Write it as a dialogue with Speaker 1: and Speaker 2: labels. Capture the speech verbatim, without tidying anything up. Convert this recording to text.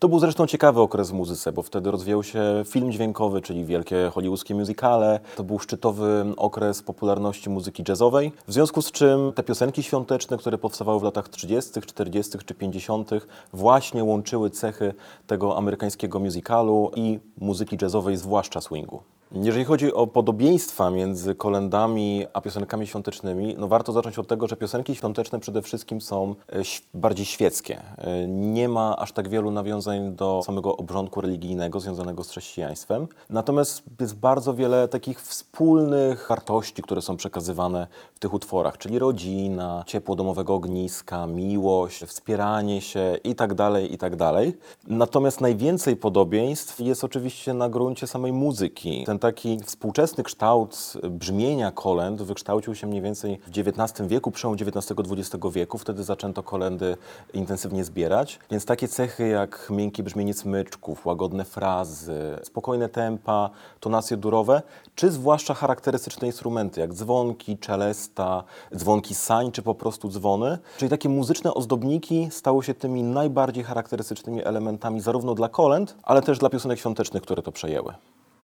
Speaker 1: To był zresztą ciekawy okres w muzyce, bo wtedy rozwijał się film dźwiękowy, czyli wielkie hollywoodzkie musicale. To był szczytowy okres popularności muzyki jazzowej, w związku z czym te piosenki świąteczne, które powstawały w latach trzydziestych, czterdziestych czy pięćdziesiątych właśnie łączyły cechy tego amerykańskiego musicalu i muzyki jazzowej, zwłaszcza swingu. Jeżeli chodzi o podobieństwa między kolędami a piosenkami świątecznymi, no warto zacząć od tego, że piosenki świąteczne przede wszystkim są bardziej świeckie. Nie ma aż tak wielu nawiązań do samego obrządku religijnego związanego z chrześcijaństwem. Natomiast jest bardzo wiele takich wspólnych wartości, które są przekazywane w tych utworach, czyli rodzina, ciepło domowego ogniska, miłość, wspieranie się itd., itd. Natomiast najwięcej podobieństw jest oczywiście na gruncie samej muzyki. Ten taki współczesny kształt brzmienia kolęd wykształcił się mniej więcej w dziewiętnastym wieku, przełom dziewiętnastego dwudziestego wieku. Wtedy zaczęto kolędy intensywnie zbierać. Więc takie cechy jak miękkie brzmienie smyczków, łagodne frazy, spokojne tempa, tonacje durowe, czy zwłaszcza charakterystyczne instrumenty jak dzwonki, czelesta, dzwonki sań, czy po prostu dzwony. Czyli takie muzyczne ozdobniki stały się tymi najbardziej charakterystycznymi elementami zarówno dla kolęd, ale też dla piosenek świątecznych, które to przejęły.